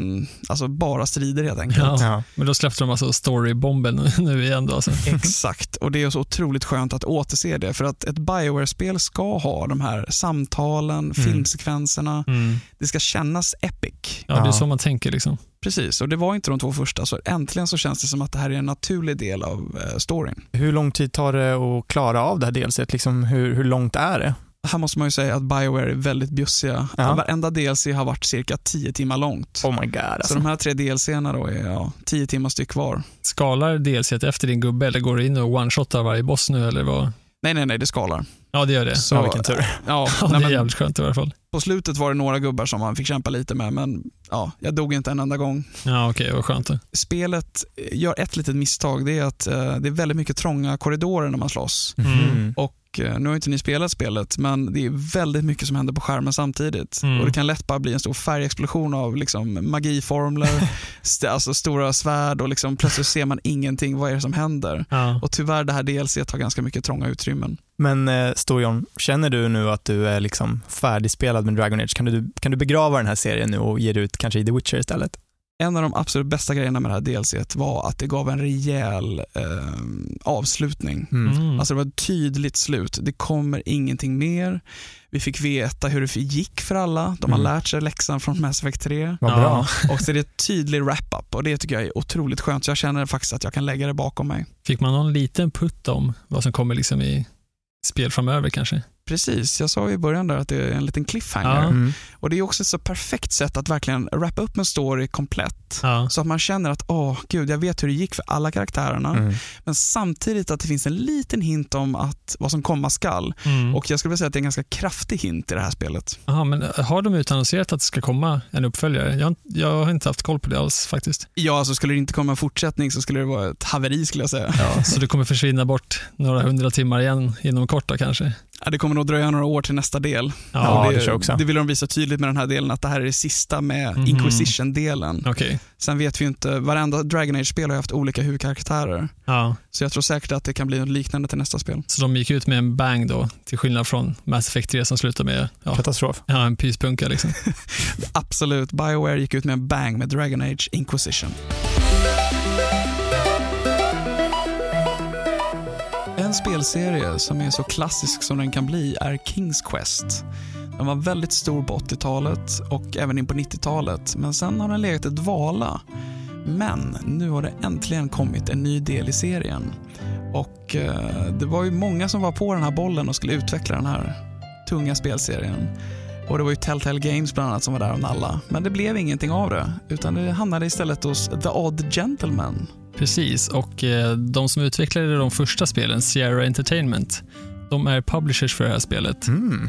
S1: bara strider helt enkelt.
S3: Men då släppte de alltså storybomben nu igen då alltså.
S1: Exakt, och det är så otroligt skönt att återse det, för att ett BioWare-spel ska ha de här samtalen, filmsekvenserna. Det ska kännas epic.
S3: Ja, det är så man tänker liksom.
S1: Precis, och det var inte de 2 första, så äntligen så känns det som att det här är en naturlig del av storyn.
S2: Hur lång tid tar det att klara av det här delset? Liksom, hur långt är det?
S1: Här måste man ju säga att BioWare är väldigt bjussiga. Varenda DLC har varit cirka 10 timmar långt.
S2: Oh my god. Alltså.
S1: Så de här 3 DLC:erna då är 10 timmar styck var.
S3: Skalar DLC:et efter din gubbe, eller går du in och one-shotar varje boss nu, eller vad?
S1: Nej, det skalar.
S3: Ja, det gör det.
S1: Så,
S2: vilken tur.
S3: Det är jävligt skönt i alla fall.
S1: På slutet var det några gubbar som man fick kämpa lite med, men jag dog inte en enda gång.
S3: Ja, okej, vad skönt det.
S1: Spelet gör ett litet misstag, det är att det är väldigt mycket trånga korridorer när man slåss. Och nu har inte ni spelat spelet, men det är väldigt mycket som händer på skärmen samtidigt. Och det kan lätt bara bli en stor färgexplosion av liksom magiformler, alltså stora svärd, och liksom plötsligt ser man ingenting. Vad är det som händer? Och tyvärr, det här DLC tar ganska mycket trånga utrymmen.
S2: Men Storjon, känner du nu att du är liksom färdigspelad med Dragon Age? Kan du begrava den här serien nu och ge det ut kanske i The Witcher istället?
S1: En av de absolut bästa grejerna med det här DLC:et var att det gav en rejäl avslutning. Alltså det var ett tydligt slut. Det kommer ingenting mer. Vi fick veta hur det gick för alla. De har lärt sig läxan från Mass Effect 3.
S2: Vad bra.
S1: Och så är det ett tydlig wrap-up, och det tycker jag är otroligt skönt. Så jag känner faktiskt att jag kan lägga det bakom mig.
S3: Fick man någon liten putt om vad som kommer liksom i spel framöver kanske?
S1: Precis, jag sa i början där att det är en liten cliffhanger. Och det är också ett så perfekt sätt att verkligen wrappa upp en story komplett. Så att man känner att gud, jag vet hur det gick för alla karaktärerna. Men samtidigt att det finns en liten hint om vad som komma skall. Och jag skulle vilja säga att det är en ganska kraftig hint i det här spelet.
S3: Men har de utannonserat att det ska komma en uppföljare? Jag har inte haft koll på det alls faktiskt.
S1: Ja, så skulle det inte komma en fortsättning så skulle det vara ett haveri, skulle jag säga.
S3: Så det kommer försvinna bort några 100 timmar igen inom kort då, kanske?
S1: Ja, det kommer nog dröja några år till nästa del.
S2: Ja, det tror jag också.
S1: Det vill de visa tydligt med den här delen, att det här är det sista med Inquisition-delen.
S3: Okay.
S1: Sen vet vi ju inte, varenda Dragon Age-spel har haft olika huvudkaraktärer.
S3: Ja.
S1: Så jag tror säkert att det kan bli något liknande till nästa spel.
S3: Så de gick ut med en bang då, till skillnad från Mass Effect 3 som slutar med
S2: katastrof.
S3: Ja, en pyspunka liksom.
S1: Absolut. BioWare gick ut med en bang med Dragon Age Inquisition. En spelserie som är så klassisk som den kan bli är King's Quest. Den var väldigt stor på 80-talet och även in på 90-talet, men sen har den legat i dvala. Men nu har det äntligen kommit en ny del i serien. Och det var ju många som var på den här bollen och skulle utveckla den här tunga spelserien. Och det var ju Telltale Games bland annat som var där och nalla. Men det blev ingenting av det, utan det hamnade istället hos The Odd Gentleman.
S3: Precis, och de som utvecklade de första spelen, Sierra Entertainment, de är publishers för det här spelet.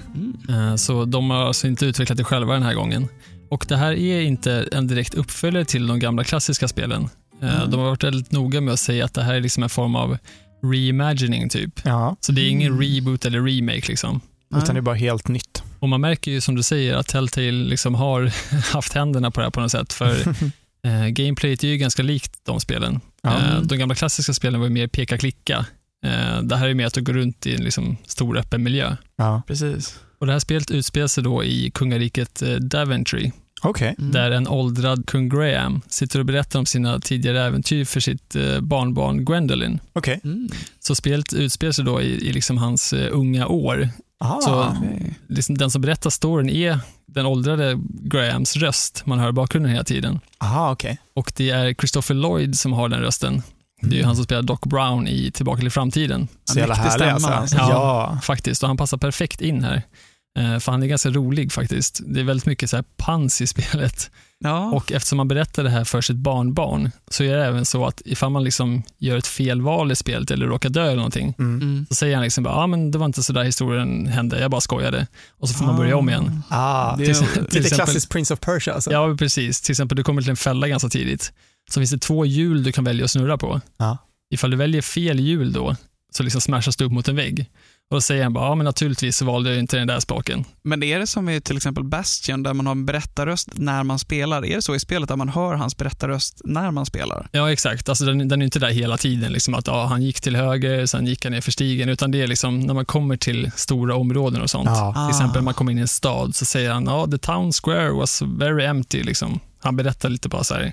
S3: Så de har alltså inte utvecklat det själva den här gången. Och det här är inte en direkt uppföljare till de gamla klassiska spelen. De har varit väldigt noga med att säga att det här är liksom en form av reimagining typ.
S2: Ja.
S3: Så det är ingen reboot eller remake liksom.
S2: Utan det är bara helt nytt.
S3: Och man märker ju som du säger att Telltale liksom har haft händerna på det här på något sätt. För gameplayet är ju ganska likt de spelen. De gamla klassiska spelen var ju mer peka-klicka. Det här är mer att du går runt i en liksom stor öppen miljö.
S2: Ja,
S1: precis.
S3: Och det här spelet utspelar sig då i kungariket Daventry.
S2: Okay.
S3: Där en åldrad kung Graham sitter och berättar om sina tidigare äventyr för sitt barnbarn Gwendolyn.
S2: Okay.
S3: Så spelet utspelar sig då i liksom hans unga år. Så liksom den som berättar storyn är den åldrade Grahams röst man hör i bakgrunden hela tiden.
S2: Okay.
S3: Och det är Christopher Lloyd som har den rösten. Det är ju han som spelar Doc Brown i Tillbaka till framtiden.
S2: Så jävla härlig alltså.
S3: Ja, faktiskt. Och han passar perfekt in här. För han är ganska rolig faktiskt. Det är väldigt mycket så här pans i spelet. Ja. Och eftersom man berättar det här för sitt barnbarn så är det även så att ifall man liksom gör ett fel val i spelet eller råkar dö eller någonting, så säger han liksom bara, men det var inte så där historien hände, jag bara skojade. Och så får man börja om igen.
S2: Det är lite klassiskt Prince of Persia alltså.
S3: Ja, precis. Till exempel, du kommer till en fälla ganska tidigt. Så finns det 2 hjul du kan välja att snurra på. Ifall du väljer fel hjul då, så liksom smashas du upp mot en vägg. Och då säger han bara, men naturligtvis så valde jag inte den där spaken.
S1: Men är det som i till exempel Bastion där man har en berättarröst när man spelar? Är det så i spelet att man hör hans berättarröst när man spelar?
S3: Ja, exakt. Alltså den är inte där hela tiden. Liksom att han gick till höger, sen gick han ner för stigen. Utan det är liksom när man kommer till stora områden och sånt. Till exempel man kommer in i en stad så säger han, the town square was very empty. Liksom. Han berättar lite bara så här,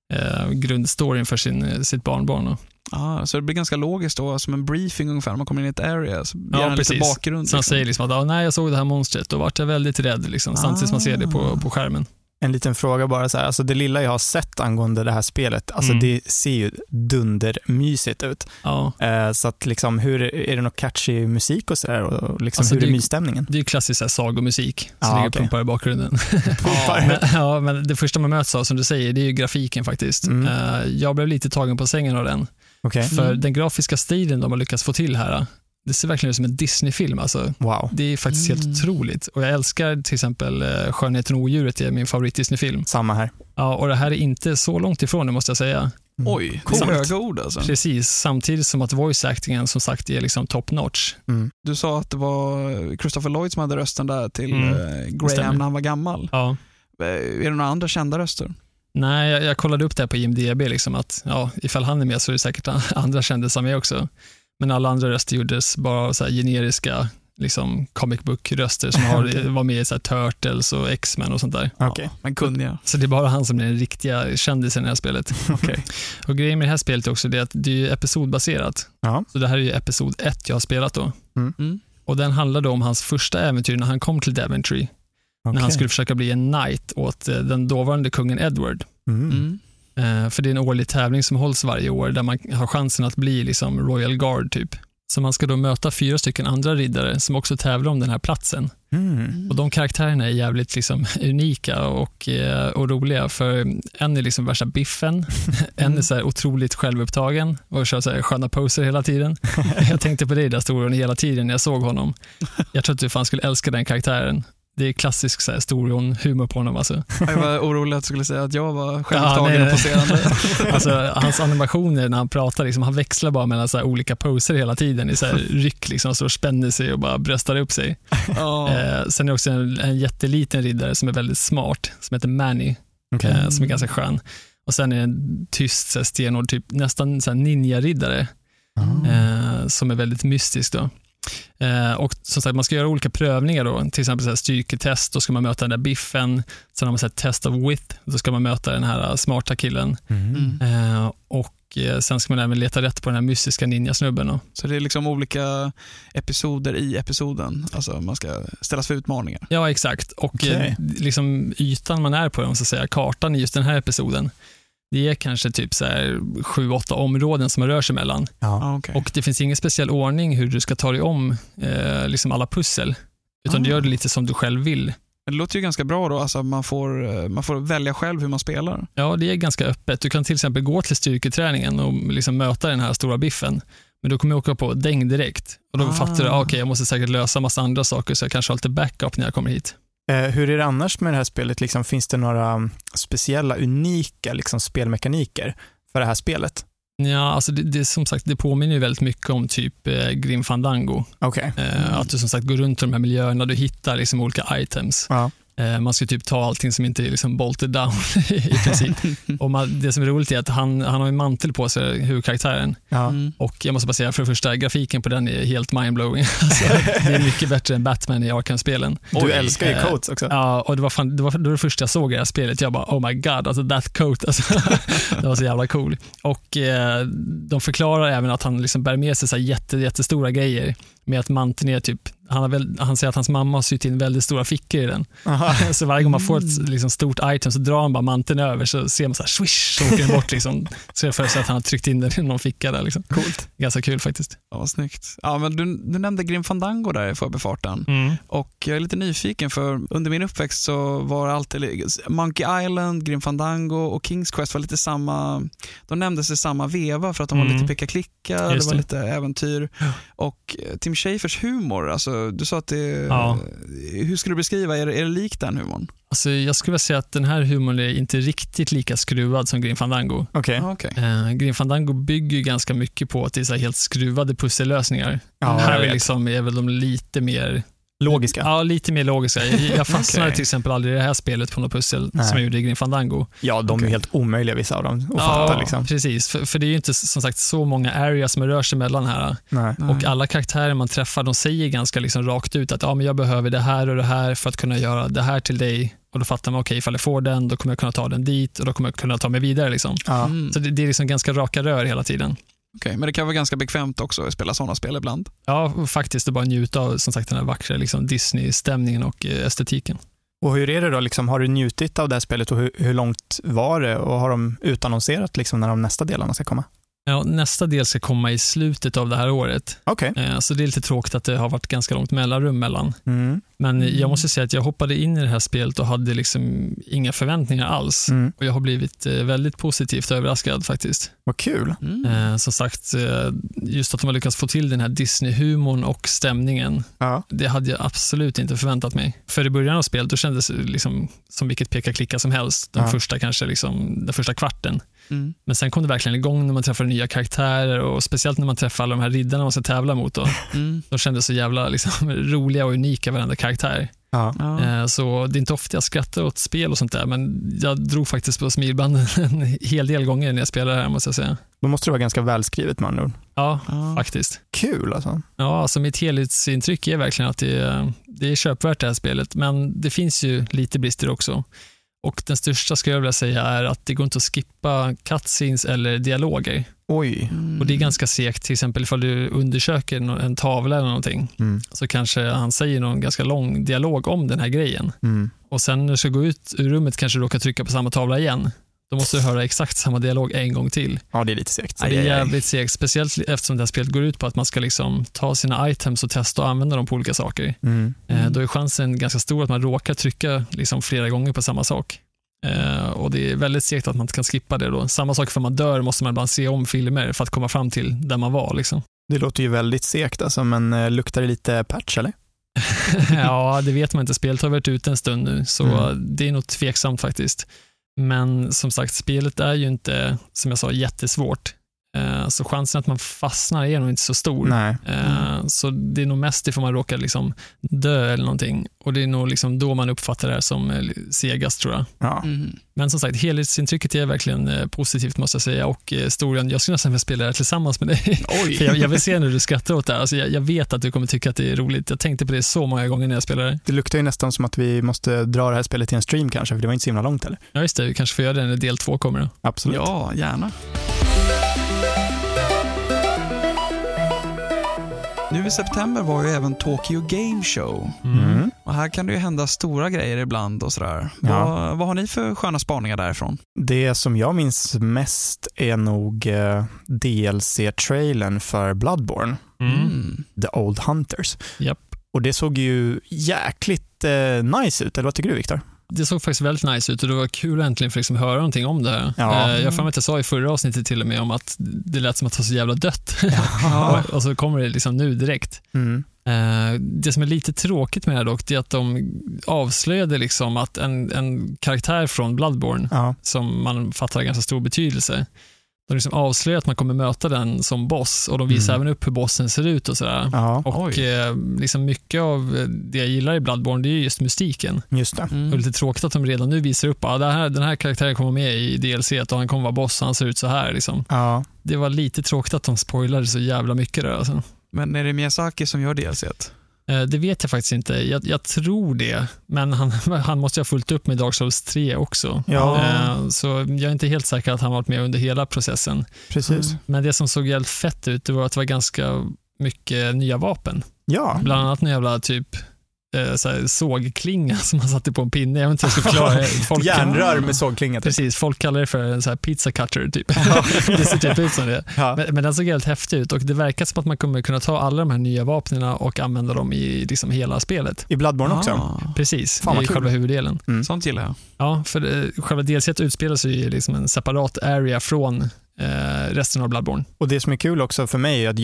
S3: grundstoryn för sitt barnbarn.
S1: Så det blir ganska logiskt då, som en briefing ungefär när man kommer in i ett area. Så ger han lite bakgrund.
S3: Så han säger liksom att nej, jag såg det här monstret och vart jag väldigt rädd liksom, samtidigt som man ser det på skärmen.
S2: En liten fråga bara så här, alltså det lilla jag har sett angående det här spelet, alltså det ser ju dundermysigt ut. Så att liksom, är det något catchy musik och sådär, och liksom, alltså hur är mysstämningen?
S3: Det är ju klassisk sagomusik som ligger och pumpar i bakgrunden. Men det första man möts av, som du säger, det är ju grafiken faktiskt. Jag blev lite tagen på sängen av den. För den grafiska stilen de har lyckats få till här, det ser verkligen ut som en Disney-film. Alltså.
S2: Wow.
S3: Det är faktiskt helt otroligt. Och jag älskar till exempel Skönheten och odjuret, det är min favorit Disney-film.
S2: Samma här.
S3: Ja, och det här är inte så långt ifrån det, måste jag säga.
S1: Oj, höga ord alltså.
S3: Precis, samtidigt som att voice-actingen som sagt är liksom top-notch.
S1: Du sa att det var Christopher Lloyd som hade rösten där till Graham när han var gammal.
S3: Ja.
S1: Är det några andra kända röster?
S3: Nej, jag kollade upp det här på IMDb liksom att ifall han är med så är det säkert andra kändisar med också. Men alla andra röster gjordes bara så här generiska liksom comic book-röster som var med i så här Turtles och X-Men och sånt där.
S1: Men kunniga.
S3: Så det är bara han som är den riktiga kändisen i det här spelet. Och grejen med det här spelet är också det att det är episodbaserat. Så det här är ju episod 1 jag har spelat då. Och den handlar då om hans första äventyr när han kom till Daventry. När han skulle försöka bli en knight åt den dåvarande kungen Edward. För det är en årlig tävling som hålls varje år där man har chansen att bli liksom Royal Guard typ. Så man ska då möta 4 stycken andra riddare som också tävlar om den här platsen. Och de karaktärerna är jävligt liksom unika och roliga, för en är liksom värsta biffen, en är så här otroligt självupptagen och kör så här sköna poser hela tiden. Jag tänkte på det där storyn hela tiden när jag såg honom. Jag tror att du fan skulle älska den karaktären. Det är klassisk så här, Storion-humor på honom. Alltså.
S1: Jag var orolig att du skulle säga att jag var självtagen och poserande.
S3: Alltså, hans animationer när han pratar, liksom, han växlar bara mellan så här, olika poser hela tiden i så här, ryck, liksom, så spänner sig och bara bröstar upp sig. Sen är det också en jätteliten riddare som är väldigt smart, som heter Manny, som är ganska skön. Och sen är det en tyst så här, stenhård, typ, nästan så här, ninja-riddare som är väldigt mystisk då. Och som sagt, man ska göra olika prövningar då, till exempel så här styrketest, då ska man möta den där biffen. Sen har man så här test of wit, då ska man möta den här smarta killen. Och sen ska man även leta rätt på den här mystiska ninjasnubben då.
S1: Så det är liksom olika episoder i episoden, alltså man ska ställas för utmaningar.
S3: Ja, exakt. Och liksom ytan man är på, om så att säga, kartan i just den här episoden, det är kanske typ så här 7-8 områden som man rör sig mellan. Och det finns ingen speciell ordning hur du ska ta dig om liksom alla pussel, utan du gör det lite som du själv vill.
S1: Det låter ju ganska bra då, alltså man får välja själv hur man spelar.
S3: Ja, det är ganska öppet. Du kan till exempel gå till styrketräningen och liksom möta den här stora biffen, men då kommer jag åka på däng direkt. Och då fattar du, okej, jag måste säkert lösa massa andra saker, så jag kanske har lite backup när jag kommer hit.
S2: Hur är det annars med det här spelet? Liksom, finns det några speciella, unika liksom, spelmekaniker för det här spelet?
S3: Ja, alltså det som sagt, det påminner ju väldigt mycket om typ Grim Fandango. Att du som sagt går runt i de här miljöerna, du hittar liksom olika items. Man ska typ ta allting som inte är liksom bolted down i princip. Och det som är roligt är att han har en mantel på sig, huvudkaraktären. Och jag måste bara säga, för det första, grafiken på den är helt mindblowing. Alltså, det är mycket bättre än Batman i Arkham-spelen.
S2: Du älskar ju coats också.
S3: Ja, och det var det första jag såg i det här spelet. Jag bara, oh my god, alltså that coat. Alltså, det var så jävla cool. Och de förklarar även att han liksom bär med sig så här jättestora grejer. Med att manteln är typ, han säger att hans mamma har sytt in väldigt stora fickor i den. Så varje gång man får ett liksom, stort item så drar han bara manteln över, så ser man så här swish, så åker den bort liksom. Så jag föreställer att han har tryckt in den i någon ficka där liksom.
S1: Coolt.
S3: Ganska kul faktiskt.
S1: Ja, vad snyggt. Ja, men du nämnde Grim Fandango där i förbifarten. Och jag är lite nyfiken, för under min uppväxt så var alltid Monkey Island, Grim Fandango och King's Quest var lite samma, de nämndes i samma veva för att de var lite picka-klicka, det var lite äventyr. Och Tim Schafers humor, alltså du sa att det, hur skulle du beskriva, är det likt den humorn?
S3: Alltså, jag skulle säga att den här humorn är inte riktigt lika skruvad som Grim Fandango. Grim Fandango bygger ju ganska mycket på att det är så här helt skruvade pussellösningar. Här är väl de lite mer
S2: logiska.
S3: Ja, lite mer logiska. Jag fastnade till exempel aldrig i det här spelet på något pussel som jag gjorde i Grim Fandango.
S2: Ja, de är helt omöjliga vissa av dem att fatta. Liksom.
S3: Precis. För det är ju inte som sagt så många areas som rör sig mellan här. Och alla karaktärer man träffar, de säger ganska liksom rakt ut att men jag behöver det här och det här för att kunna göra det här till dig. Och då fattar man, ifall jag får den, då kommer jag kunna ta den dit och då kommer jag kunna ta mig vidare. Liksom. Så det är liksom ganska raka rör hela tiden.
S1: Men det kan vara ganska bekvämt också att spela sådana spel ibland.
S3: Ja, faktiskt. Det bara njuta av som sagt den här vackra liksom, Disney-stämningen och estetiken.
S2: Och hur är det då? Liksom, har du njutit av det här spelet och hur långt var det? Och har de utannonserat liksom, när de nästa delarna ska komma?
S3: Ja, nästa del ska komma i slutet av det här året. Så det är lite tråkigt att det har varit ganska långt mellanrum mellan. Men jag måste säga att jag hoppade in i det här spelet och hade liksom inga förväntningar alls. Och jag har blivit väldigt positivt överraskad faktiskt.
S2: Vad kul.
S3: Som sagt, just att de har lyckats få till den här Disney-humorn och stämningen. Det hade jag absolut inte förväntat mig. För i början av spelet då kändes det liksom som vilket peka-klicka som helst. Den första kvarten. Men sen kom det verkligen igång när man träffar nya karaktärer och speciellt när man träffar alla de här riddarna man ska tävla mot då. De kändes så jävla liksom, roliga och unika varenda karaktär. Så det är inte ofta jag skrattar åt spel och sånt där, men jag drog faktiskt på smilbanden en hel del gånger när jag spelade här, måste jag säga.
S2: Då måste det vara ganska välskrivet med andra ord.
S3: Ja, faktiskt.
S2: Kul alltså.
S3: Ja, alltså mitt helhetsintryck är verkligen att det är köpvärt det här spelet, men det finns ju lite brister också. Och den största skulle jag vilja säga är att det går inte att skippa cutscenes eller dialoger.
S2: Oj.
S3: Och det är ganska segt, till exempel ifall du undersöker en tavla eller någonting, så kanske han säger någon ganska lång dialog om den här grejen. Och sen när du ska gå ut ur rummet kanske du råkar trycka på samma tavla igen. Då måste du höra exakt samma dialog en gång till.
S2: Ja, det är lite segt.
S3: Ja, det är jävligt segt, speciellt eftersom det här spelet går ut på att man ska liksom ta sina items och testa och använda dem på olika saker. Då är chansen ganska stor att man råkar trycka liksom flera gånger på samma sak. Och det är väldigt segt att man inte kan skippa det då. Samma sak för man dör måste man bara se om filmer för att komma fram till där man var liksom.
S2: Det låter ju väldigt segt alltså, men luktar det lite patch eller?
S3: Ja, det vet man inte. Spelet har varit ute en stund nu, så det är nog tveksamt faktiskt. Men som sagt, spelet är ju inte, som jag sa, jättesvårt. Så chansen att man fastnar är nog inte så stor.
S2: Nej.
S3: Så det är nog mest ifall man råkar liksom dö eller någonting. Och det är nog liksom då man uppfattar det här som segast, tror jag.
S2: Ja.
S3: Men som sagt, helhetsintrycket är verkligen positivt, måste jag säga. Och historien, jag skulle nästan vilja spela det här tillsammans med dig.
S2: Oj.
S3: För jag vill se när du skrattar åt det här. Alltså jag vet att du kommer tycka att det är roligt. Jag tänkte på det så många gånger när jag spelade. Det
S2: luktar ju nästan som att vi måste dra det här spelet till en stream kanske, för det var inte så himla långt, eller?
S3: Ja, just det. Vi kanske får göra det när del 2 kommer då.
S2: Absolut.
S1: Ja, gärna. Nu i september var ju även Tokyo Game Show. Och här kan det ju hända stora grejer ibland och sådär.
S2: Ja.
S1: Vad har ni för sköna spaningar därifrån?
S2: Det som jag minns mest är nog DLC-trailern för Bloodborne. The Old Hunters.
S3: Japp.
S2: Och det såg ju jäkligt nice ut, eller vad tycker du, Viktor?
S3: Det såg faktiskt väldigt nice ut och det var kul äntligen för liksom höra någonting om det här.
S2: Ja.
S3: Jag får att jag sa i förra avsnittet till och med om att det lät som att det var så jävla dött.
S2: Ja.
S3: Och så kommer det liksom nu direkt. Det som är lite tråkigt med det här dock är att de avslöjade liksom att en karaktär från Bloodborne som man fattar har ganska stor betydelse. De liksom avslöjar att man kommer möta den som boss och de visar även upp hur bossen ser ut och sådär.
S2: Ja.
S3: Och liksom mycket av det jag gillar i Bloodborne, det är just mystiken.
S2: Just det.
S3: Och det är lite tråkigt att de redan nu visar upp att den här karaktären kommer med i DLC och han kommer vara boss och han ser ut så här liksom.
S2: Ja.
S3: Det var lite tråkigt att de spoilade så jävla mycket där alltså.
S1: Men är det Miyazaki som gör DLC-et?
S3: Det vet jag faktiskt inte. Jag tror det. Men han måste ju ha fullt upp med Dark Souls 3 också.
S2: Ja.
S3: Så jag är inte helt säker att han varit med under hela processen.
S2: Precis.
S3: Men det som såg helt fett ut, det var att det var ganska mycket nya vapen.
S2: Ja.
S3: Bland annat en jävla typ sågklinga som man satte på en pinne. Jag vet inte hur jag ska förklara. Folk
S2: järnrör med sågklinga.
S3: Precis, folk kallar det för en så här pizza cutter typ. Det ser typ ut som det.
S2: Ja.
S3: Men den såg helt häftig ut och det verkar som att man kommer kunna ta alla de här nya vapnena och använda dem i liksom hela spelet.
S2: I Bloodborne också?
S3: Precis,
S2: fan,
S3: i själva huvuddelen.
S1: Sånt gillar jag.
S3: Ja, för själva DLC utspelar sig i liksom en separat area från resten av Bloodborne.
S2: Och det som är kul också för mig är att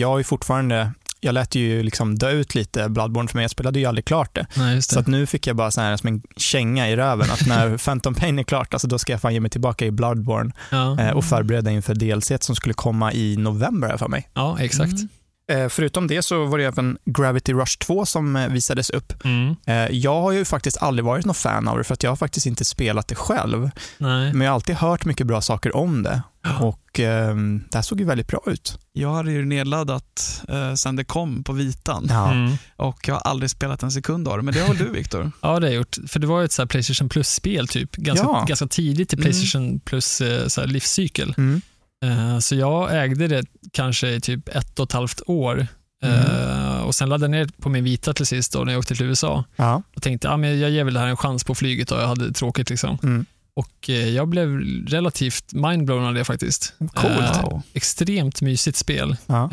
S2: jag lät ju liksom dö ut lite Bloodborne för mig. Jag spelade ju aldrig klart det.
S3: Nej, just det.
S2: Så att nu fick jag bara så här som en känga i röven att när Phantom Pain är klart, alltså då ska jag fan ge mig tillbaka i Bloodborne och förbereda inför DLC som skulle komma i november för mig.
S3: Ja, exakt.
S2: Förutom det så var det även Gravity Rush 2 som visades upp. Jag har ju faktiskt aldrig varit någon fan av det för att jag har faktiskt inte spelat det själv.
S3: Nej.
S2: Men jag har alltid hört mycket bra saker om det. Och det här såg ju väldigt bra ut.
S1: Jag hade ju nedladdat sen det kom på vitan.
S2: Ja.
S1: Och jag har aldrig spelat en sekund av det. Men det har du, Viktor?
S3: Ja, det har jag gjort. För det var ju ett så här PlayStation Plus-spel typ. Ganska tidigt i PlayStation Plus så här livscykel. Så jag ägde det kanske i typ 1,5 år. Och sen laddade jag ner på min vita till sist då, när jag åkte till USA. Och tänkte, men jag ger väl det här en chans på flyget och jag hade tråkigt liksom. Och jag blev relativt mindblown av det faktiskt.
S2: Coolt.
S3: Extremt mysigt spel.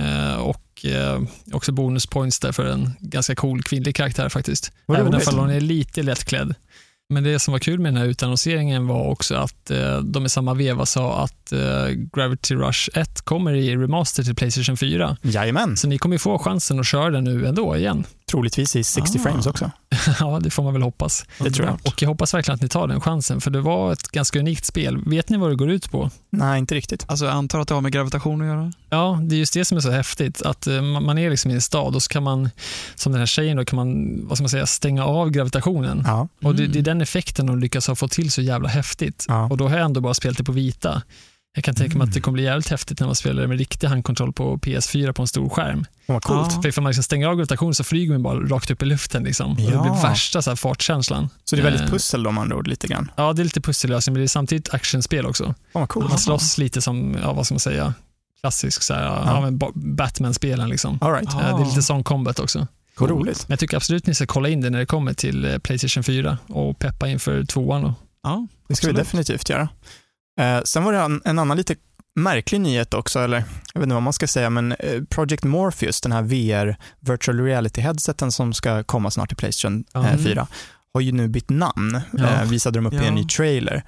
S3: Och också bonuspoints där för en ganska cool kvinnlig karaktär faktiskt. Även om hon är lite lättklädd. Men det som var kul med den här utannonseringen var också att de i samma veva sa att Gravity Rush 1 kommer i remaster till PlayStation 4.
S2: Jajamän.
S3: Så ni kommer få chansen att köra den nu ändå igen.
S2: Troligtvis i 60 frames också.
S3: Ja, det får man väl hoppas.
S2: Det tror jag.
S3: Och jag hoppas verkligen att ni tar den chansen, för det var ett ganska unikt spel. Vet ni vad det går ut på?
S2: Nej, inte riktigt.
S1: Alltså jag antar att det har med gravitation att göra?
S3: Ja, det är just det som är så häftigt. Att man är liksom i en stad och så kan man, som den här tjejen då, kan man, vad ska man säga, stänga av gravitationen.
S2: Ja.
S3: Och det är den effekten de lyckas ha fått till så jävla häftigt. Ja. Och då har jag ändå bara spelat det på vita. Jag kan tänka mig att det kommer bli jävligt häftigt när man spelar med riktig handkontroll på PS4 på en stor skärm.
S2: Vad coolt.
S3: För ifall man liksom stänger av gravitationen så flyger man bara rakt upp i luften liksom. Och det blir värsta så här fartkänslan. Så
S2: det är väldigt pussel då, man ord lite grann.
S3: Ja, det är lite pussellösning, men det är samtidigt actionspel också.
S2: Vad coolt.
S3: Man slåss lite som, vad ska man säga, klassisk så här, Batman-spelen liksom.
S2: All right.
S3: Det är lite sån combat också.
S2: Cool. Roligt.
S3: Men jag tycker absolut ni ska kolla in det när det kommer till PlayStation 4 och peppa inför 2:an då.
S2: Ja, det ska vi definitivt göra. Sen var det en annan lite märklig nyhet också, eller jag vet inte vad man ska säga, men Project Morpheus, den här VR virtual reality headseten som ska komma snart till PlayStation 4, har ju nu bytt namn. Visade de upp i en ny trailer.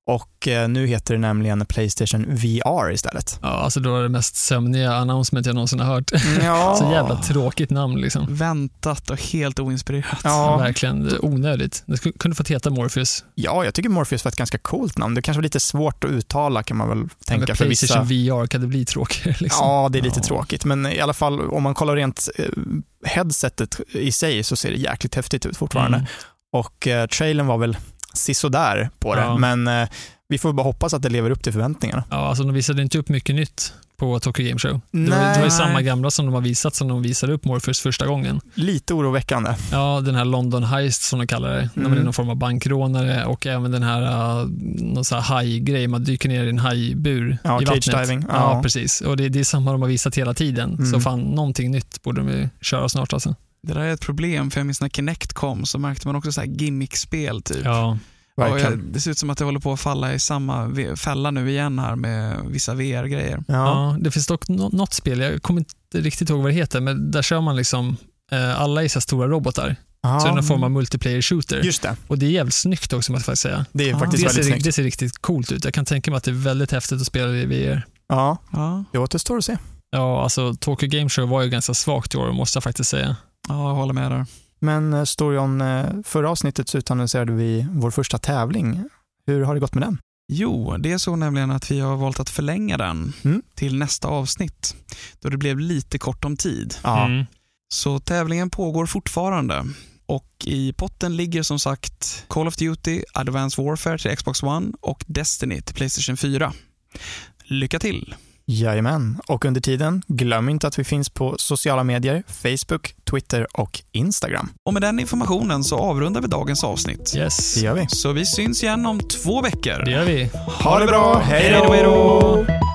S2: Och nu heter det nämligen PlayStation VR istället.
S3: Ja, alltså då var det mest sömniga announcement jag någonsin har hört.
S2: Ja.
S3: Så jävla tråkigt namn liksom.
S1: Väntat och helt oinspirerat.
S3: Ja. Verkligen onödigt. Det kunde fått heta Morpheus.
S2: Ja, jag tycker Morpheus var ett ganska coolt namn. Det kanske var lite svårt att uttala kan man väl tänka.
S3: För PlayStation VR kan det bli tråkigare liksom.
S2: Ja, det är lite tråkigt. Men i alla fall, om man kollar rent headsetet i sig så ser det jäkligt häftigt ut fortfarande. Och trailern var väl sisådär på det. Men vi får bara hoppas att det lever upp till förväntningarna.
S3: Ja, alltså de visade inte upp mycket nytt på Tokyo Game Show. Det var ju samma gamla som de har visat som de visade upp Morpheus första gången.
S2: Lite oroväckande.
S3: Ja, den här London Heist som de kallar det. När man är någon form av bankrånare och även den här någon sån här hajgrej, man dyker ner i en hajbur i vattnet.
S2: Diving.
S3: Ja, precis. Och det är samma de har visat hela tiden. Så fan, någonting nytt borde de ju köra snart alltså.
S1: Det där är ett problem, för jag minns när Kinect kom så märkte man också så här gimmick-spel typ.
S3: Ja.
S1: Det ser ut som att det håller på att falla i samma fälla nu igen här med vissa VR-grejer.
S3: Ja, det finns dock något spel, jag kommer inte riktigt ihåg vad det heter, men där kör man liksom alla i så stora robotar. Så det är en form av multiplayer shooter.
S2: Just det.
S3: Och det är jävligt snyggt också, måste jag säga.
S2: Det är faktiskt väldigt snyggt.
S3: Det ser riktigt coolt ut. Jag kan tänka mig att det är väldigt häftigt att spela i VR.
S2: Ja, det återstår att se.
S3: Ja, alltså Tokyo Game Show var ju ganska svagt i år, måste jag faktiskt säga.
S1: Ja, jag håller med där.
S2: Men Storion, förra avsnittet så utannonserade vi vår första tävling. Hur har det gått med den?
S1: Jo, det är så nämligen att vi har valt att förlänga den till nästa avsnitt. Då det blev lite kort om tid. Så tävlingen pågår fortfarande. Och i potten ligger som sagt Call of Duty, Advanced Warfare till Xbox One och Destiny till PlayStation 4. Lycka till!
S2: Jajamän, och under tiden glöm inte att vi finns på sociala medier, Facebook, Twitter och Instagram.
S1: Och med den informationen så avrundar vi dagens avsnitt.
S3: Yes.
S2: Det gör vi.
S1: Så vi syns igen om 2 veckor.
S3: Det gör vi.
S2: Ha det bra, hej då!